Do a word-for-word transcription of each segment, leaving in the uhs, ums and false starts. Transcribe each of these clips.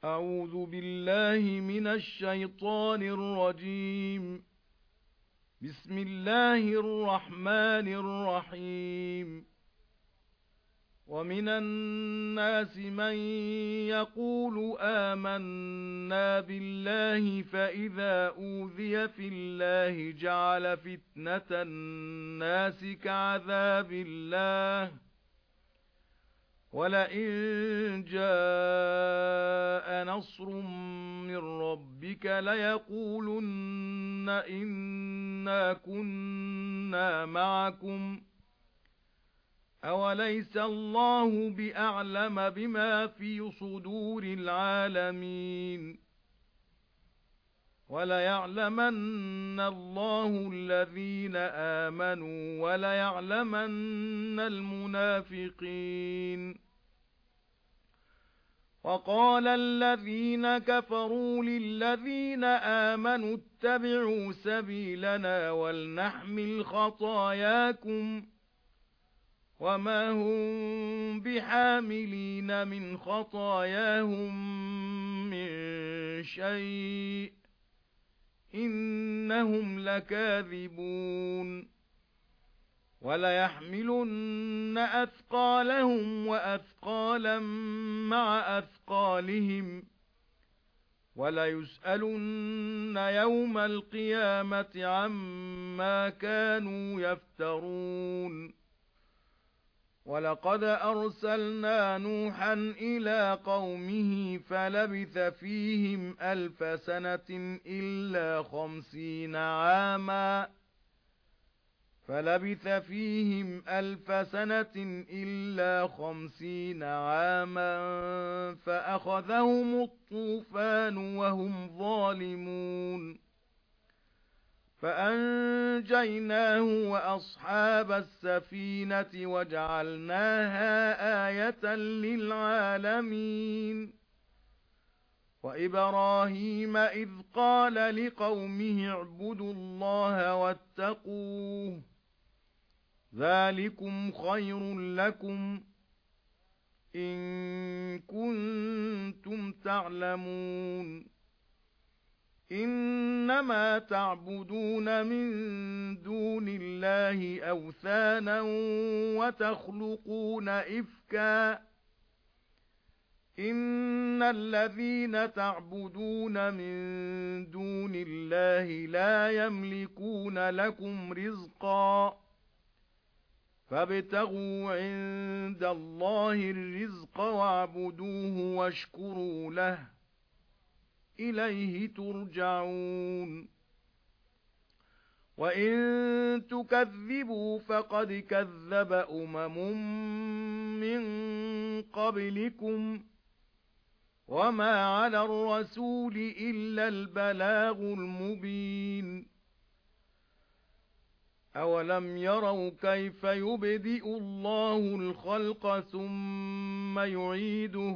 أعوذ بالله من الشيطان الرجيم. بسم الله الرحمن الرحيم. ومن الناس من يقول آمنا بالله فإذا أوذي في الله جعل فتنة الناس كعذاب الله وَلَئِن جَاءَ نَصْرٌ مِّن رَّبِّكَ لَيَقُولُنَّ إِنَّا كُنَّا مَعَكُمْ أَوَلَيْسَ اللَّهُ بِأَعْلَمَ بِمَا فِي صُدُورِ الْعَالَمِينَ وَلَيَعْلَمَنَّ اللَّهُ الَّذِينَ آمَنُوا وَلَيَعْلَمَنَّ الْمُنَافِقِينَ. وَقَالَ الَّذِينَ كَفَرُوا لِلَّذِينَ آمَنُوا اتَّبِعُوا سَبِيلَنَا وَلْنَحْمِلْ خَطَايَاكُمْ وَمَا هُمْ بِحَامِلِينَ مِنْ خَطَايَاهُمْ مِنْ شَيْءٍ إِنَّهُمْ لَكَاذِبُونَ. وَلَيَحْمِلُنَّ أَثْقَالَهُمْ وَأَثْقَالًا مَعَ أَثْقَالِهِمْ وَلَيُسْأَلُنَّ يَوْمَ الْقِيَامَةِ عَمَّا كَانُوا يَفْتَرُونَ. وَلَقَدْ أَرْسَلْنَا نُوحًا إِلَى قَوْمِهِ فَلَبِثَ فِيهِمْ أَلْفَ سَنَةٍ إِلَّا خَمْسِينَ عَامًا فَلَبِثَ فِيهِمْ أَلْفَ سَنَةٍ إِلَّا خَمْسِينَ عَامًا فَأَخَذَهُمُ الطُّوفَانُ وَهُمْ ظَالِمُونَ فَأَنجَيْنَاهُ وَأَصْحَابَ السَّفِينَةِ وَجَعَلْنَاهَا آيَةً لِلْعَالَمِينَ. وَإِبْرَاهِيمَ إِذْ قَالَ لِقَوْمِهِ اعْبُدُوا اللَّهَ وَاتَّقُوهُ ذَلِكُمْ خَيْرٌ لَكُمْ إِن كُنتُمْ تَعْلَمُونَ. إِنَّمَا تَعْبُدُونَ مِن دُونِ اللَّهِ أَوْثَانًا وَتَخْلُقُونَ إِفْكًا إِنَّ الَّذِينَ تَعْبُدُونَ مِن دُونِ اللَّهِ لَا يَمْلِكُونَ لَكُمْ رِزْقًا فَابْتَغُوا عِندَ اللَّهِ الرِّزْقَ وَاعْبُدُوهُ وَاشْكُرُوا لَهُ إِلَيْهِ تُرْجَعُونَ. وَإِن تُكَذِّبُوا فَقَدْ كَذَّبَ أُمَمٌ مِّن قَبْلِكُمْ وَمَا عَلَى الرَّسُولِ إِلَّا الْبَلَاغُ الْمُبِينُ. أَوَلَمْ يَرَوْا كَيْفَ يُبْدِئُ اللَّهُ الْخَلْقَ ثُمَّ يُعِيدُهُ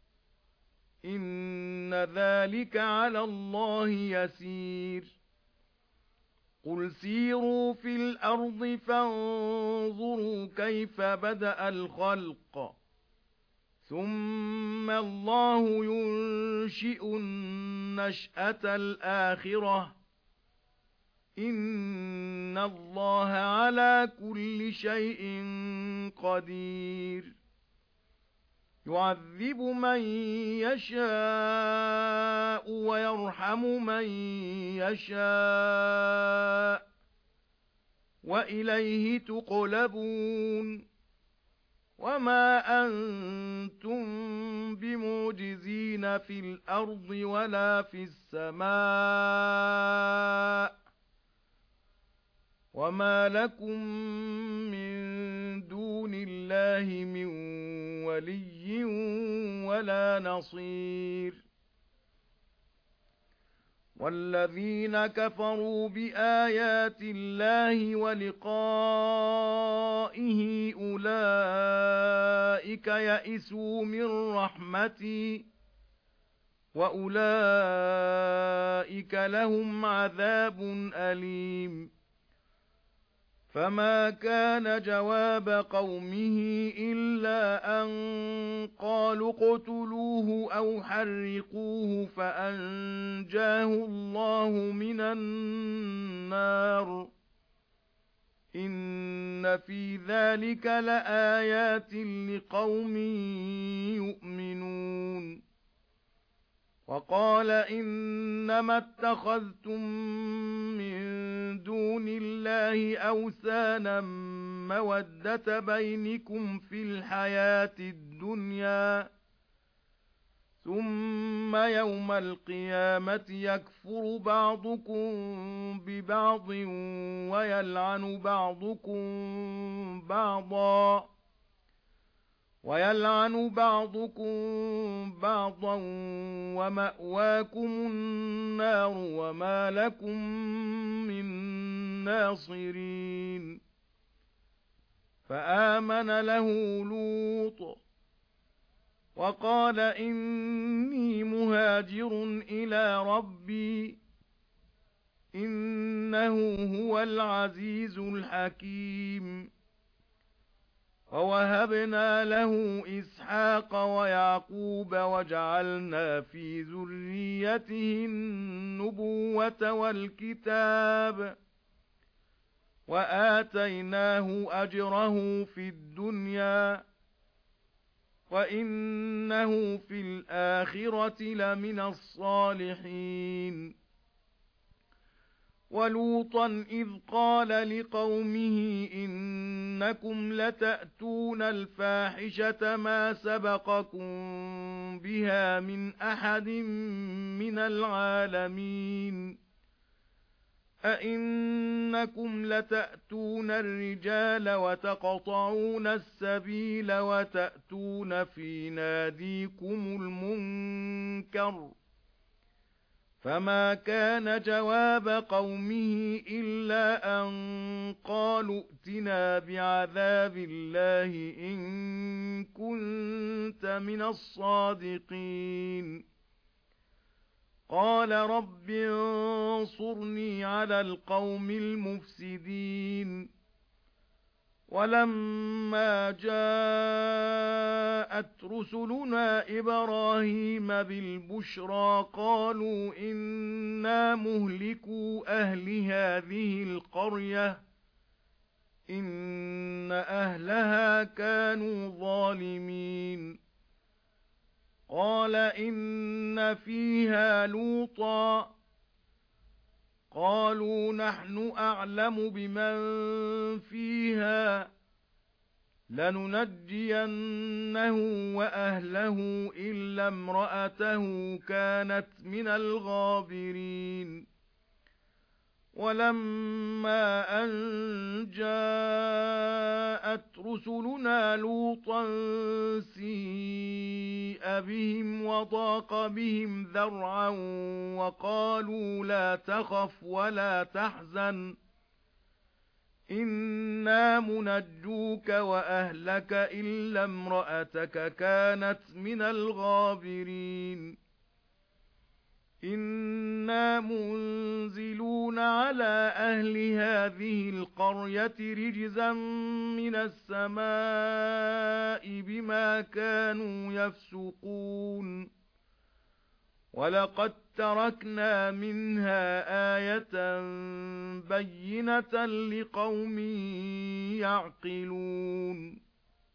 إِنَّ ذَلِكَ عَلَى اللَّهِ يَسِيرٌ. قُلْ سِيرُوا فِي الْأَرْضِ فَانظُرُوا كَيْفَ بَدَأَ الْخَلْقَ ثُمَّ اللَّهُ يُنشِئُ النَّشْأَةَ الْآخِرَةَ إِنَّ اللَّهَ عَلَى كُلِّ شَيْءٍ قَدِيرٌ. يُعَذِّبُ مَن يَشَاءُ وَيَرْحَمُ مَن يَشَاءُ وَإِلَيْهِ تُقْلَبُونَ. وَمَا أَنتُم بِمُعْجِزِينَ فِي الْأَرْضِ وَلَا فِي السَّمَاءِ وَمَا لَكُمْ مِن دُونِ اللَّهِ مِن وَلِيٍّ وَلَا نَصِيرٍ. وَالَّذِينَ كَفَرُوا بِآيَاتِ اللَّهِ وَلِقَائِهِ أُولَئِكَ يَئِسُوا مِن رَّحْمَتِي وَأُولَئِكَ لَهُمْ عَذَابٌ أَلِيمٌ. فَمَا كَانَ جَوَابَ قَوْمِهِ إِلَّا أَن قَالُوا قالوا اقتلوه أو حرقوه فأنجاه الله من النار إن في ذلك لآيات لقوم يؤمنون وقال إنما اتخذتم من دون الله أوثانا مودة بينكم في الحياة الدنيا ثم يوم القيامة يكفر بعضكم ببعض ويلعن بعضكم بعضا وَيَلْعَنُ بَعْضُكُمْ بَعْضًا وَمَأْوَاكُمُ النَّارُ وَمَا لَكُمْ مِنْ نَاصِرِينَ فَآمَنَ لَهُ لُوطٌ وَقَالَ إِنِّي مُهَاجِرٌ إِلَى رَبِّي إِنَّهُ هُوَ الْعَزِيزُ الْحَكِيمُ وَوَهَبْنَا لَهُ إِسْحَاقَ وَيَعْقُوبَ وَجَعَلْنَا فِي ذُرِّيَّتِهِ النُّبُوَّةَ وَالْكِتَابَ وَآتَيْنَاهُ أَجْرَهُ فِي الدُّنْيَا وَإِنَّهُ فِي الْآخِرَةِ لَمِنَ الصَّالِحِينَ وَلُوطًا إِذْ قَالَ لِقَوْمِهِ إِنَّكُمْ لَتَأْتُونَ الْفَاحِشَةَ مَا سَبَقَكُم بِهَا مِنْ أَحَدٍ مِنَ الْعَالَمِينَ أَئِنَّكُمْ لَتَأْتُونَ الرِّجَالَ وَتَقْطَعُونَ السَّبِيلَ وَتَأْتُونَ فِي نَادِيكُمُ الْمُنكَرَ فَمَا كَانَ جَوَابَ قَوْمِهِ إِلَّا أَن قَالُوا ائْتِنَا بِعَذَابِ اللَّهِ إِن كُنتَ مِنَ الصَّادِقِينَ قَالَ رَبِّ انصُرْنِي عَلَى الْقَوْمِ الْمُفْسِدِينَ وَلَمَّا جَاءَتْ رُسُلُنَا إِبْرَاهِيمَ بِالْبُشْرَى قَالُوا إِنَّا مُهْلِكُو أَهْلِ هَذِهِ الْقَرْيَةِ إِنَّ أَهْلَهَا كَانُوا ظَالِمِينَ قَالَ إِنَّ فِيهَا لُوطًا قَالُوا نَحْنُ أَعْلَمُ بِمَنْ فِيهَا لَنُنَجِّيَنَّهُ وَأَهْلَهُ إِلَّا امْرَأَتَهُ كَانَتْ مِنَ الْغَابِرِينَ وَلَمَّا أَنْ جَاءَتْ رُسُلُنَا لُوطًا سِيءَ بِهِمْ وَضَاقَ بِهِمْ ذَرْعًا وَقَالُوا لَا تَخَفْ وَلَا تَحْزَنْ إِنَّا مُنَجُّوكَ وَأَهْلَكَ إِلَّا امْرَأَتَكَ كَانَتْ مِنَ الْغَابِرِينَ إِنَّا مُنزِلُونَ عَلَى أَهْلِ هَذِهِ الْقَرْيَةِ رِجْزًا مِنَ السَّمَاءِ بِمَا كَانُوا يَفْسُقُونَ وَلَقَدْ تَرَكْنَا مِنْهَا آيَةً بَيِّنَةً لِقَوْمٍ يَعْقِلُونَ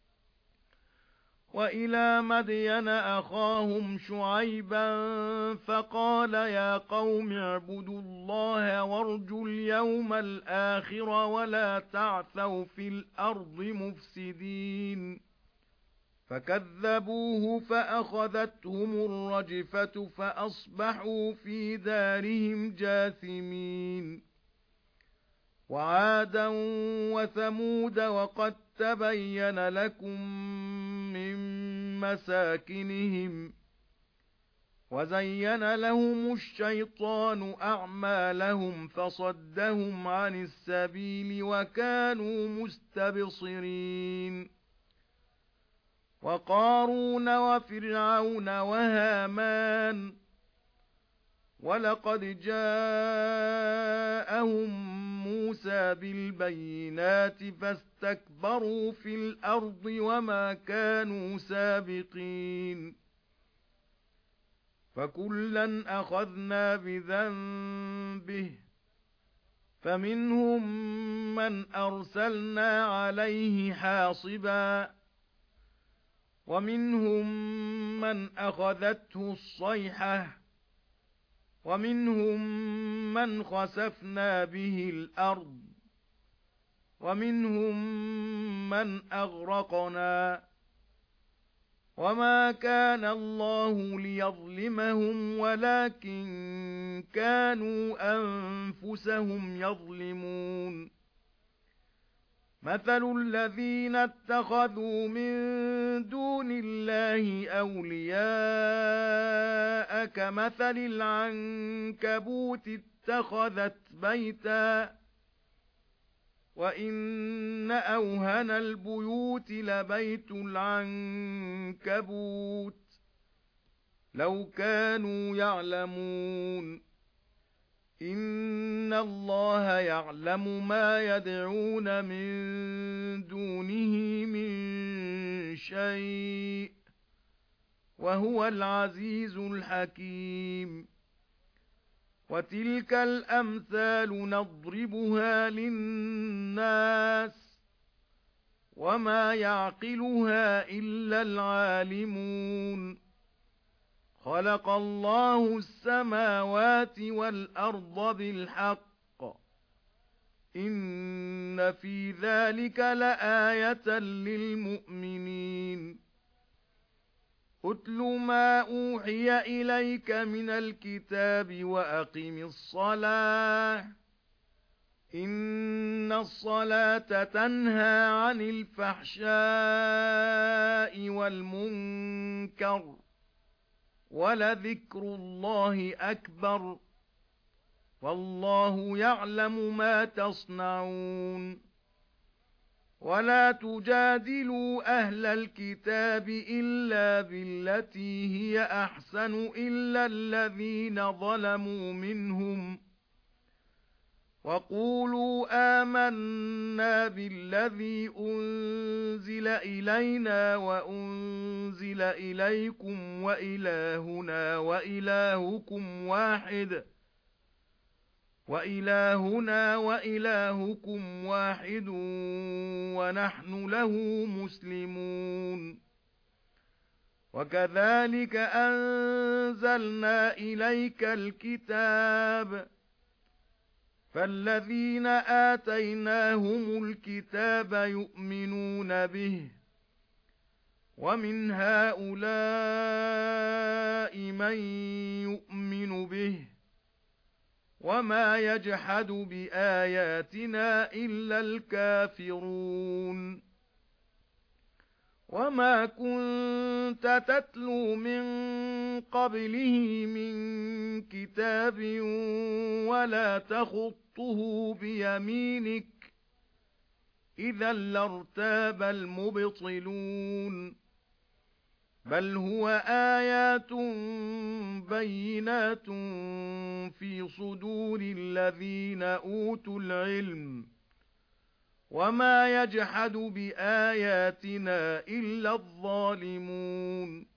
وَإِلَى مَدْيَنَ أَخَاهُمْ شُعَيْبًا فَقَالَ يَا قَوْمِ اعْبُدُوا اللَّهَ وَارْجُوا الْيَوْمَ الْآخِرَ وَلَا تَعْثَوْا فِي الْأَرْضِ مُفْسِدِينَ فَكَذَّبُوهُ فَأَخَذَتْهُمُ الرَّجْفَةُ فَأَصْبَحُوا فِي دَارِهِمْ جَاثِمِينَ وَعَادًا وَثَمُودَ وَقَدْ تَبَيَّنَ لَكُم مِّن مَّسَاكِنِهِمْ وَزَيَّنَ لَهُمُ الشَّيْطَانُ أَعْمَالَهُمْ فَصَدَّهُمْ عَنِ السَّبِيلِ وَكَانُوا مُسْتَبْصِرِينَ وَقَارُونَ وَفِرْعَوْنَ وَهَامَانَ وَلَقَدْ جَاءَهُم مُوسَى بِالْبَيِّنَاتِ فَاسْتَكْبَرُوا فِي الْأَرْضِ وَمَا كَانُوا سَابِقِينَ فَكُلًّا أَخَذْنَا بِذَنبِهِ فَمِنْهُم مَّنْ أَرْسَلْنَا عَلَيْهِ حَاصِبًا وَمِنْهُم مَّنْ أَخَذَتْهُ الصَّيْحَةُ وَمِنْهُم مَّنْ خَسَفْنَا بِهِ الْأَرْضَ وَمِنْهُم مَّنْ أَغْرَقْنَا وَمَا كَانَ اللَّهُ لِيَظْلِمَهُمْ وَلَكِن كَانُوا أَنفُسَهُمْ يَظْلِمُونَ مَثَلُ الَّذِينَ اتَّخَذُوا مِن دُونِ اللَّهِ أَوْلِيَاءَ كَمَثَلِ الْعَنكَبُوتِ اتَّخَذَتْ بَيْتًا وَإِنَّ أَوْهَنَ الْبُيُوتِ لَبَيْتُ الْعَنكَبُوتِ لَوْ كَانُوا يَعْلَمُونَ إِنَّ اللَّهَ يَعْلَمُ مَا يَدْعُونَ مِن دُونِهِ مِن شَيْءٍ وَهُوَ الْعَزِيزُ الْحَكِيمُ وَتِلْكَ الْأَمْثَالُ نَضْرِبُهَا لِلنَّاسِ وَمَا يَعْقِلُهَا إِلَّا الْعَالِمُونَ خَلَقَ اللَّهُ السَّمَاوَاتِ وَالْأَرْضَ بِالْحَقِّ إِنَّ فِي ذَلِكَ لَآيَةً لِلْمُؤْمِنِينَ أُتْلُ مَا أُوحِيَ إِلَيْكَ مِنَ الْكِتَابِ وَأَقِمِ الصَّلَاةَ إِنَّ الصَّلَاةَ تَنْهَى عَنِ الْفَحْشَاءِ وَالْمُنكَرِ وَلَذِكْرُ اللَّهِ أَكْبَرُ وَاللَّهُ يَعْلَمُ مَا تَصْنَعُونَ وَلَا تُجَادِلُوا أَهْلَ الْكِتَابِ إِلَّا بِالَّتِي هِيَ أَحْسَنُ إِلَّا الَّذِينَ ظَلَمُوا مِنْهُمْ وَقُولُوا آمَنَّا بِالَّذِي أُنْزِلَ إِلَيْنَا وَأُنْزِلَ إِلَيْكُمْ وَإِلَٰهُنَا وَإِلَٰهُكُمْ وَاحِدٌ وَإِلَٰهُنَا وَإِلَٰهُكُمْ وَاحِدٌ وَنَحْنُ لَهُ مُسْلِمُونَ وَكَذَلِكَ أَنزَلْنَا إِلَيْكَ الْكِتَابَ فَالَّذِينَ آتَيْنَاهُمُ الْكِتَابَ يُؤْمِنُونَ بِهِ وَمِنْ هَؤُلَاءِ مَن يُؤْمِنُ بِهِ وَمَا يَجْحَدُ بِآيَاتِنَا إِلَّا الْكَافِرُونَ وَمَا كُنْتَ تَتْلُو مِنْ قَبْلِهِ مِنْ كِتَابٍ وَلَا تَخُطُّهُ بِيَمِينِكَ إِذًا لَّارْتَابَ الْمُبْطِلُونَ بَلْ هُوَ آيَاتٌ بَيِّنَاتٌ فِي صُدُورِ الَّذِينَ أُوتُوا الْعِلْمَ وَمَا يَجْحَدُ بِآيَاتِنَا إِلَّا الظَّالِمُونَ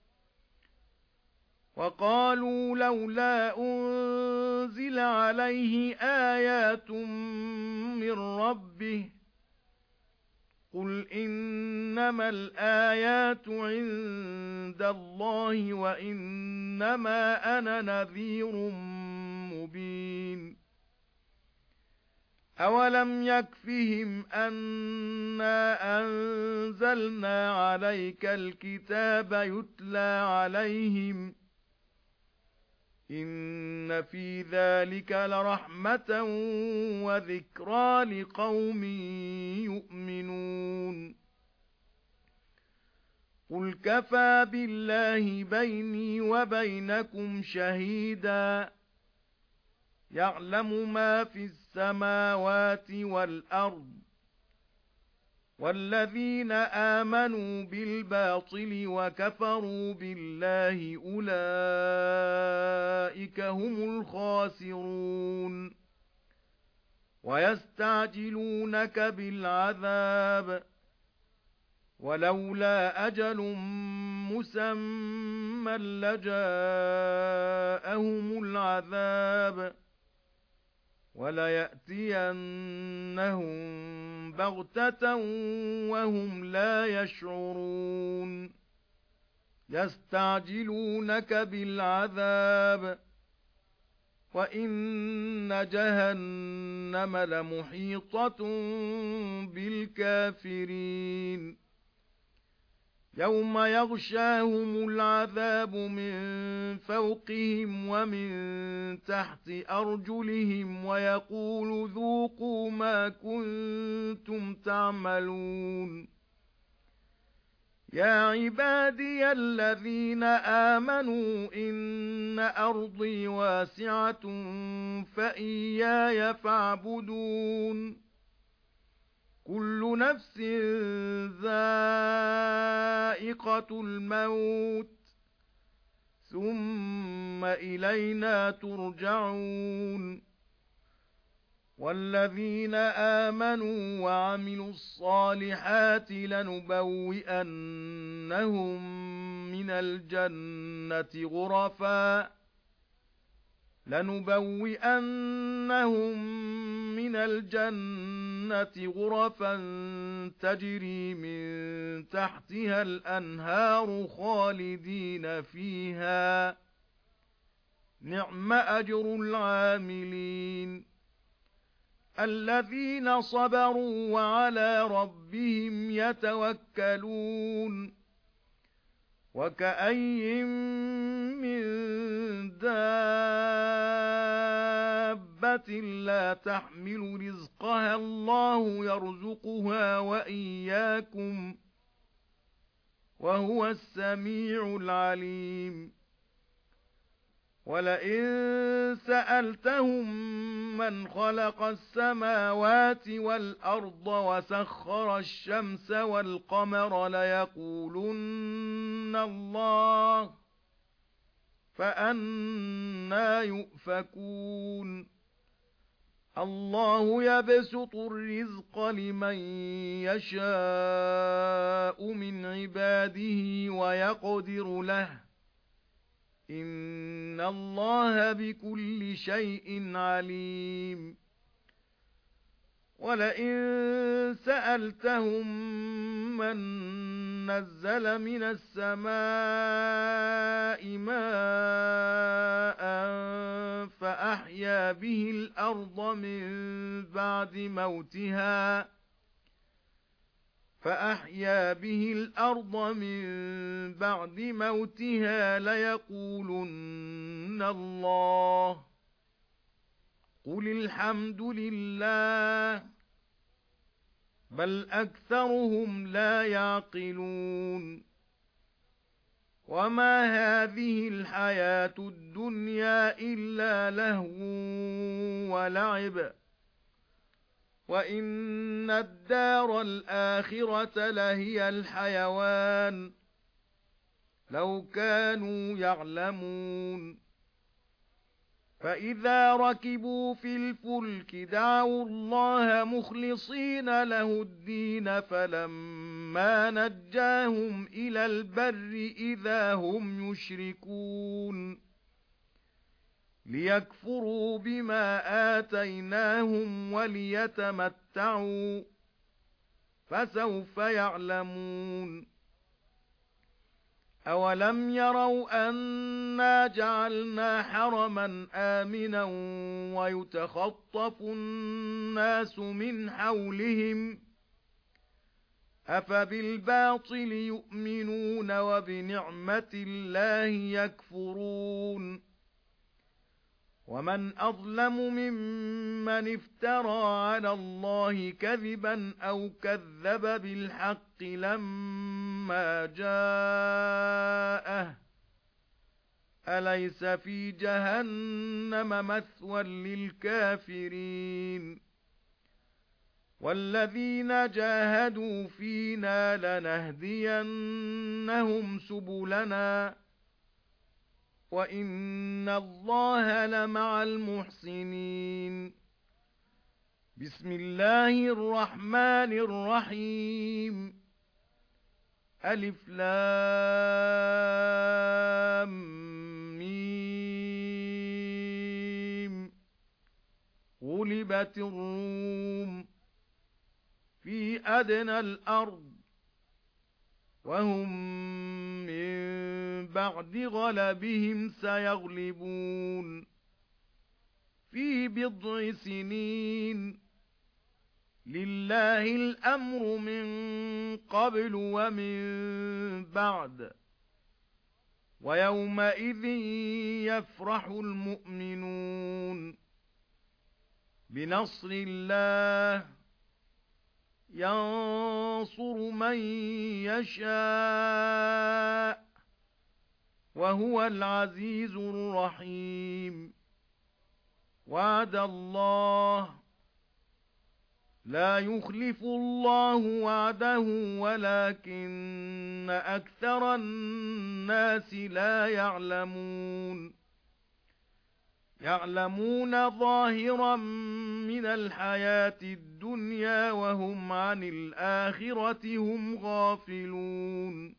وَقَالُوا لَوْلَا أُنْزِلَ عَلَيْهِ آيَاتٌ مِّن رَّبِّهِ قُلْ إِنَّمَا الْآيَاتُ عِندَ اللَّهِ وَإِنَّمَا أَنَا نَذِيرٌ مُبِينٌ أَوَلَمْ يَكْفِهِمْ أَنَّا أَنزَلْنَا عَلَيْكَ الْكِتَابَ يُتْلَى عَلَيْهِمْ إِنَّ فِي ذَلِكَ لَرَحْمَةً وَذِكْرَى لِقَوْمٍ يُؤْمِنُونَ قُلْ كَفَى بِاللَّهِ بَيْنِي وَبَيْنَكُمْ شَهِيدًا يَعْلَمُ مَا فِي السَّمَاوَاتِ وَالْأَرْضِ وَالَّذِينَ آمَنُوا بِالْبَاطِلِ وَكَفَرُوا بِاللَّهِ أُولَئِكَ هُمُ الْخَاسِرُونَ وَيَسْتَعْجِلُونَكَ بِالْعَذَابِ وَلَوْلَا أَجَلٌ مُّسَمًّى لَّجَاءَهُمُ الْعَذَابُ وَلَيَأْتِيَنَّهُم بَغْتَةً وَهُمْ لَا يَشْعُرُونَ يَسْتَعْجِلُونَكَ بِالْعَذَابِ وَإِنَّ جَهَنَّمَ لَمُحِيطَةٌ بِالْكَافِرِينَ يَوْمَ يَغْشَاهُمُ الْعَذَابُ مِنْ فَوْقِهِمْ وَمِنْ تَحْتِ أَرْجُلِهِمْ وَيَقُولُ ذُوقُوا مَا كُنتُمْ تَعْمَلُونَ يَا عِبَادِيَ الَّذِينَ آمَنُوا إِنَّ أَرْضِي وَاسِعَةٌ فَإِيَّايَ فَاعْبُدُونِ كُلُّ نَفْسٍ ذَائِقَةُ الْمَوْتِ ثُمَّ إِلَيْنَا تُرْجَعُونَ وَالَّذِينَ آمَنُوا وَعَمِلُوا الصَّالِحَاتِ لَنُبَوِّئَنَّهُم مِّنَ الْجَنَّةِ غُرَفًا لَنُبَوِّئَنَّهُم مِّنَ الْجَنَّةِ غُرَفًا تَجْرِي مِن تَحْتِهَا الْأَنْهَارُ خَالِدِينَ فِيهَا نِعْمَ أَجْرُ الْعَامِلِينَ الَّذِينَ صَبَرُوا وَعَلَى رَبِّهِمْ يَتَوَكَّلُونَ وَكَأَيِّن مِّن دَابَّةٍ لَّا تَحْمِلُ رِزْقَهَا اللَّهُ يَرْزُقُهَا وَإِيَّاكُمْ وَهُوَ السَّمِيعُ الْعَلِيمُ وَلَئِن سَأَلْتَهُم مَّنْ خَلَقَ السَّمَاوَاتِ وَالْأَرْضَ وَسَخَّرَ الشَّمْسَ وَالْقَمَرَ لَيَقُولُنَّ اللَّهُ فَأَنَّىٰ يُؤْفَكُونَ اللَّهُ يَبْسُطُ الرِّزْقَ لِمَن يَشَاءُ مِنْ عِبَادِهِ وَيَقْدِرُ لَهُ إِنَّ اللَّهَ بِكُلِّ شَيْءٍ عَلِيمٌ وَلَئِن سَأَلْتَهُم مَّن نَّزَّلَ مِنَ السَّمَاءِ مَاءً فَأَحْيَا بِهِ الْأَرْضَ مِن بَعْدِ مَوْتِهَا فَأَحْيَا بِهِ الْأَرْضَ مِن بَعْدِ مَوْتِهَا لَيَقُولُنَّ اللَّهُ قُلِ الْحَمْدُ لِلَّهِ بَلْ أَكْثَرُهُمْ لَا يَعْقِلُونَ وَمَا هَذِهِ الْحَيَاةُ الدُّنْيَا إِلَّا لَهْوٌ وَلَعِبٌ وَإِنَّ الدَّارَ الْآخِرَةَ لَهِيَ الْحَيَوَانُ لَوْ كَانُوا يَعْلَمُونَ فَإِذَا رَكِبُوا فِي الْفُلْكِ دَعَوُا اللَّهَ مُخْلِصِينَ لَهُ الدِّينَ فَلَمَّا نَجَّاهُمْ إِلَى الْبَرِّ إِذَا هُمْ يُشْرِكُونَ لِيَكْفُرُوا بِمَا آتَيْنَاهُمْ وَلِيَتَمَتَّعُوا فَسَوْفَ يَعْلَمُونَ أَوَلَمْ يَرَوْا أَنَّا جَعَلْنَا حَرَمًا آمِنًا وَيُتَخَطَّفُ النَّاسُ مِنْ حَوْلِهِمْ أَفَبِالْبَاطِلِ يُؤْمِنُونَ وَبِنِعْمَةِ اللَّهِ يَكْفُرُونَ وَمَنْ أَظْلَمُ مِمَّنِ افْتَرَى عَلَى اللَّهِ كَذِبًا أَوْ كَذَّبَ بِالْحَقِّ لَمَّا جَاءَهُ أَلَيْسَ فِي جَهَنَّمَ مَثْوًى لِلْكَافِرِينَ وَالَّذِينَ جَاهَدُوا فِينَا لَنَهْدِيَنَّهُمْ سُبُلَنَا وَإِنَّ اللَّهَ لَمَعَ الْمُحْسِنِينَ بسم الله الرحمن الرحيم ألف لام ميم غلبت الروم في أدنى الأرض وهم من بعد غلبهم سيغلبون في بضع سنين لله الأمر من قبل ومن بعد ويومئذ يفرح المؤمنون بنصر الله ينصر من يشاء وهو العزيز الرحيم وعد الله لا يخلف الله وعده ولكن أكثر الناس لا يعلمون يعلمون ظاهرا من الحياة الدنيا وهم عن الآخرة هم غافلون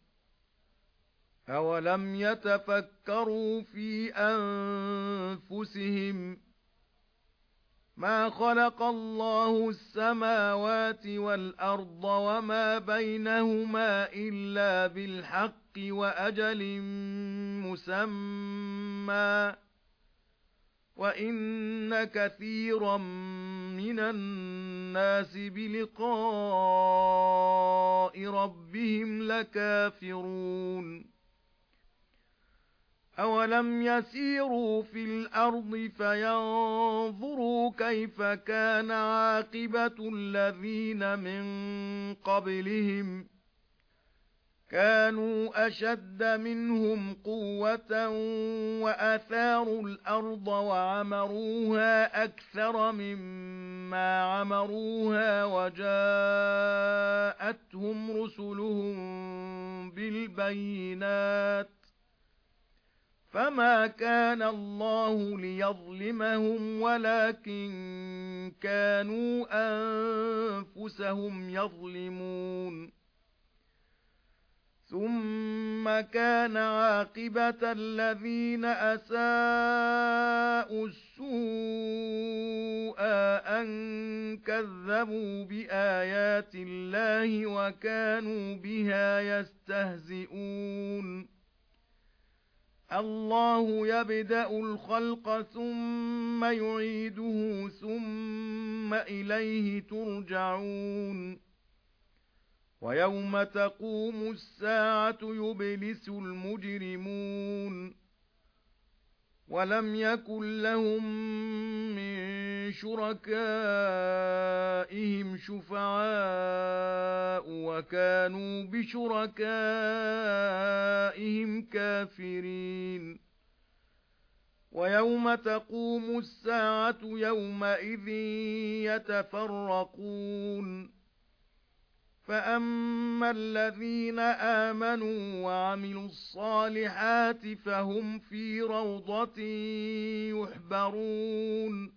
أولم يتفكروا في أنفسهم ما خلق الله السماوات والأرض وما بينهما إلا بالحق وأجل مسمى وَإِنَّ كَثِيرًا مِنَ النَّاسِ بِلِقَاءِ رَبِّهِمْ لَكَافِرُونَ أَوَلَمْ يَسِيرُوا فِي الْأَرْضِ فَيَنظُرُوا كَيْفَ كَانَ عَاقِبَةُ الَّذِينَ مِنْ قَبْلِهِمْ كانوا أشد منهم قوة وأثاروا الأرض وعمروها أكثر مما عمروها وجاءتهم رسلهم بالبينات فما كان الله ليظلمهم ولكن كانوا أنفسهم يظلمون ثُمَّ كَانَ عَاقِبَةَ الَّذِينَ أَسَاءُوا السُّوءَ أَن كَذَّبُوا بِآيَاتِ اللَّهِ وَكَانُوا بِهَا يَسْتَهْزِئُونَ اللَّهُ يَبْدَأُ الْخَلْقَ ثُمَّ يُعِيدُهُ ثُمَّ إِلَيْهِ تُرْجَعُونَ وَيَوْمَ تَقُومُ السَّاعَةُ يُبْلِسُ الْمُجْرِمُونَ وَلَمْ يَكُنْ لَهُم مِّن شُرَكَائِهِمْ شُفَعَاءُ وَكَانُوا بِشُرَكَائِهِمْ كَافِرِينَ وَيَوْمَ تَقُومُ السَّاعَةُ يَوْمَئِذٍ يَتَفَرَّقُونَ فَأَمَّا الَّذِينَ آمَنُوا وَعَمِلُوا الصَّالِحَاتِ فَهُمْ فِي رَوْضَةٍ يُحْبَرُونَ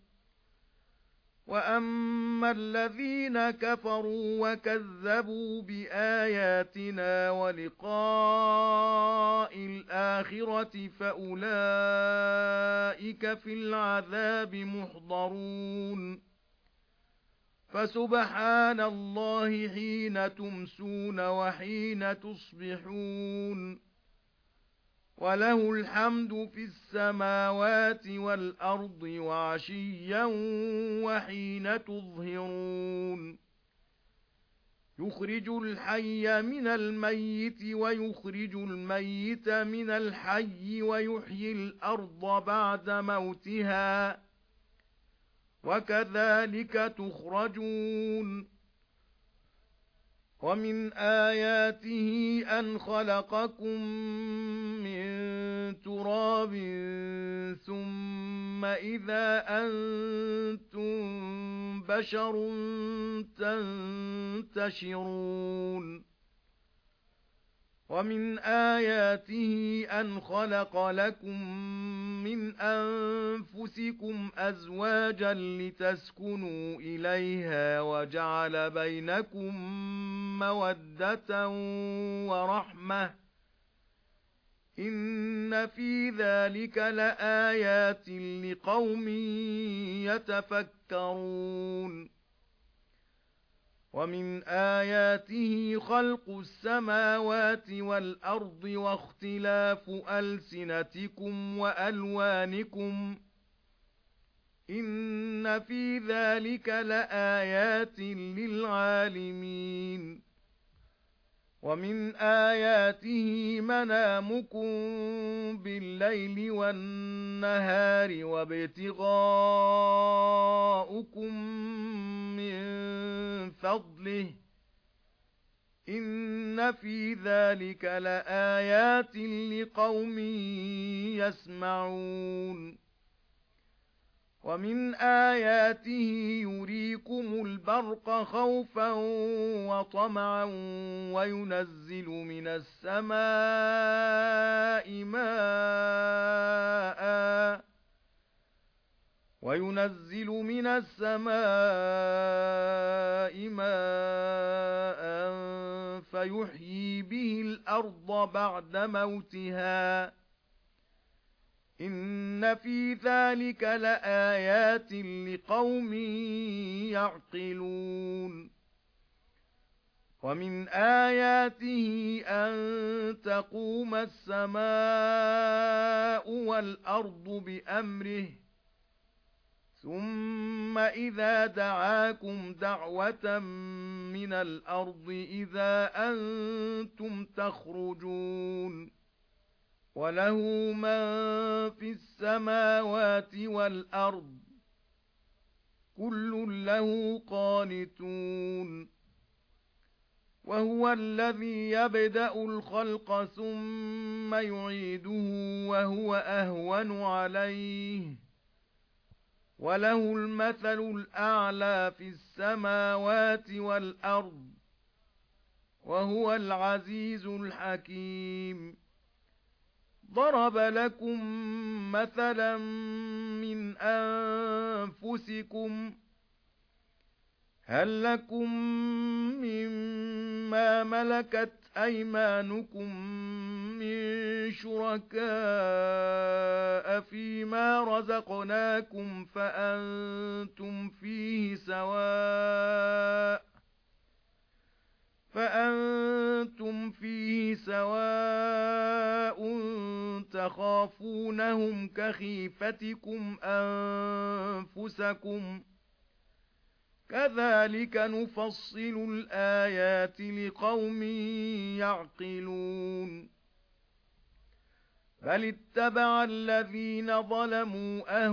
وَأَمَّا الَّذِينَ كَفَرُوا وَكَذَّبُوا بِآيَاتِنَا وَلِقَاءِ الْآخِرَةِ فَأُولَئِكَ فِي الْعَذَابِ مُحْضَرُونَ فَسُبْحَانَ اللَّهِ حِينَ تُمْسُونَ وَحِينَ تُصْبِحُونَ وَلَهُ الْحَمْدُ فِي السَّمَاوَاتِ وَالْأَرْضِ وَعَشِيًّا وَحِينَ تُظْهِرُونَ يُخْرِجُ الْحَيَّ مِنَ الْمَيِّتِ وَيُخْرِجُ الْمَيِّتَ مِنَ الْحَيِّ وَيُحْيِي الْأَرْضَ بَعْدَ مَوْتِهَا وَكَذَلِكَ تُخْرَجُونَ وَمِنْ آيَاتِهِ أَنْ خَلَقَكُم مِّن تُرَابٍ ثُمَّ إِذَا أَنْتُمْ بَشَرٌ تَنْتَشِرُونَ وَمِنْ آيَاتِهِ أَنْ خَلَقَ لَكُم مِّنْ أَنفُسِكُمْ أَزْوَاجًا لِتَسْكُنُوا إِلَيْهَا وَجَعَلَ بَيْنَكُم مَّوَدَّةً وَرَحْمَةً إِنَّ فِي ذَلِكَ لَآيَاتٍ لِقَوْمٍ يَتَفَكَّرُونَ وَمِنْ آيَاتِهِ خَلْقُ السَّمَاوَاتِ وَالْأَرْضِ وَاخْتِلَافُ أَلْسِنَتِكُمْ وَأَلْوَانِكُمْ إِنَّ فِي ذَلِكَ لَآيَاتٍ لِلْعَالِمِينَ وَمِنْ آيَاتِهِ مَنَامُكُمْ بِاللَّيْلِ وَالنَّهَارِ وَابْتِغَاؤُكُمْ مِنْ فَضْلِهِ إِنَّ فِي ذَلِكَ لَآيَاتٍ لِقَوْمٍ يَسْمَعُونَ وَمِنْ آيَاتِهِ يُرِيكُمُ الْبَرْقَ خَوْفًا وَطَمَعًا وَيُنَزِّلُ مِنَ السَّمَاءِ مَاءً وَيُنَزِّلُ مِنَ السَّمَاءِ مَاءً فَيُحْيِي بِهِ الْأَرْضَ بَعْدَ مَوْتِهَا إِنَّ فِي ذَلِكَ لَآيَاتٍ لِقَوْمٍ يَعْقِلُونَ وَمِنْ آيَاتِهِ أَن تَقُومَ السَّمَاءُ وَالْأَرْضُ بِأَمْرِهِ ثُمَّ إِذَا دَعَاكُمْ دَعْوَةً مِنَ الْأَرْضِ إِذَا أَنْتُمْ تَخْرُجُونَ وَلَهُ مَن فِي السَّمَاوَاتِ وَالْأَرْضِ كُلٌّ لَّهُ قَانِتُونَ وَهُوَ الَّذِي يَبْدَأُ الْخَلْقَ ثُمَّ يُعِيدُهُ وَهُوَ أَهْوَنُ عَلَيْهِ وَلَهُ الْمَثَلُ الْأَعْلَى فِي السَّمَاوَاتِ وَالْأَرْضِ وَهُوَ الْعَزِيزُ الْحَكِيمُ ضَرَبَ لَكُم مَّثَلًا مِّنْ أَنفُسِكُمْ هَل لَّكُم مِّمَّا مَلَكَتْ أَيْمَانُكُم مِّن شُرَكَاءَ فِيمَا رَزَقْنَاكُمْ فَأَنتُمْ فِيهِ سَوَاءٌ فَأَنتُمْ فِيهِ سَوَاءٌ تَخَافُونَهُمْ كَخِيفَتِكُمْ أَنفُسَكُمْ كَذَلِكَ نُفَصِّلُ الْآيَاتِ لِقَوْمٍ يَعْقِلُونَ بَلِ اتَّبَعَ الَّذِينَ ظَلَمُوا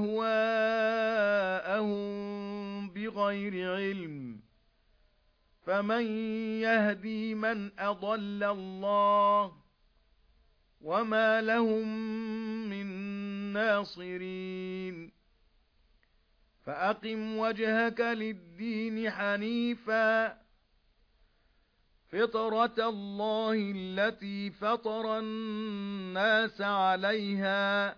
أَهْوَاءَهُم بِغَيْرِ عِلْمٍ فَمَن يَهْدِي مَنْ أَضَلَّ اللَّهُ وَمَا لَهُم مِّن نَّاصِرِينَ فَأَقِمْ وَجْهَكَ لِلدِّينِ حَنِيفًا فِطْرَةَ اللَّهِ الَّتِي فَطَرَ النَّاسَ عَلَيْهَا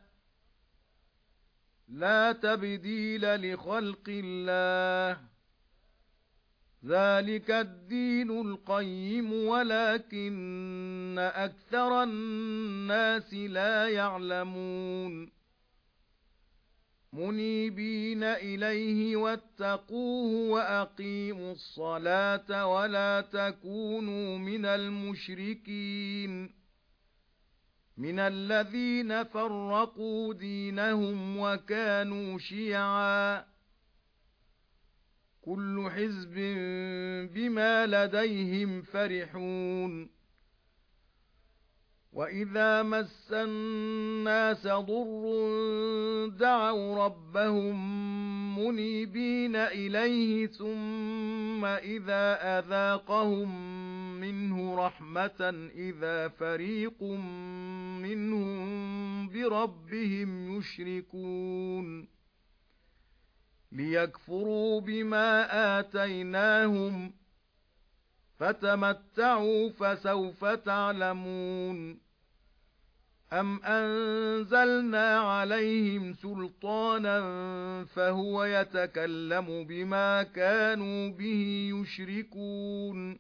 لَا تَبْدِيلَ لِخَلْقِ اللَّهِ ذَلِكَ الدِّينُ الْقَيِّمُ وَلَكِنَّ أَكْثَرَ النَّاسِ لَا يَعْلَمُونَ مُنِيبِينَ إِلَيْهِ وَاتَّقُوهُ وَأَقِيمُوا الصَّلَاةَ وَلَا تَكُونُوا مِنَ الْمُشْرِكِينَ مِنَ الَّذِينَ فَرَّقُوا دِينَهُمْ وَكَانُوا شِيَعًا كُلُّ حِزْبٍ بِمَا لَدَيْهِمْ فَرِحُونَ وَإِذَا مَسَّ النَّاسَ ضُرٌّ دَعَوْا رَبَّهُم مُنِيبِينَ إِلَيْهِ ثُمَّ إِذَا أَذَاقَهُم مِّنْهُ رَحْمَةً إِذَا فَرِيقٌ مِّنْهُم بِرَبِّهِمْ يُشْرِكُونَ لِيَكْفُرُوا بِمَا آتَيْنَاهُمْ فتمتعوا فسوف تعلمون أم أنزلنا عليهم سلطانا فهو يتكلم بما كانوا به يشركون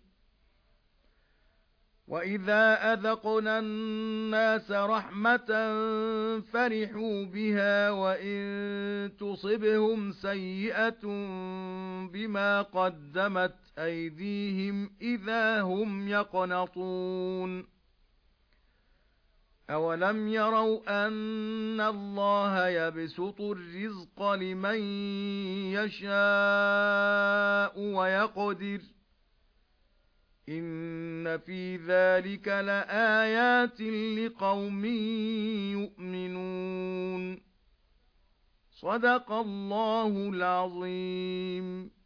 وَإِذَا أَذَقْنَا النَّاسَ رَحْمَةً فَرِحُوا بِهَا وَإِن تُصِبْهُمْ سَيِّئَةٌ بِمَا قَدَّمَتْ أَيْدِيهِمْ إِذَا هُمْ يَقْنَطُونَ أَوَلَمْ يَرَوْا أَنَّ اللَّهَ يَبْسُطُ الرِّزْقَ لِمَن يَشَاءُ وَيَقْدِرُ إِنَّ فِي ذَلِكَ لَآيَاتٍ لِقَوْمٍ يُؤْمِنُونَ صدق الله العظيم.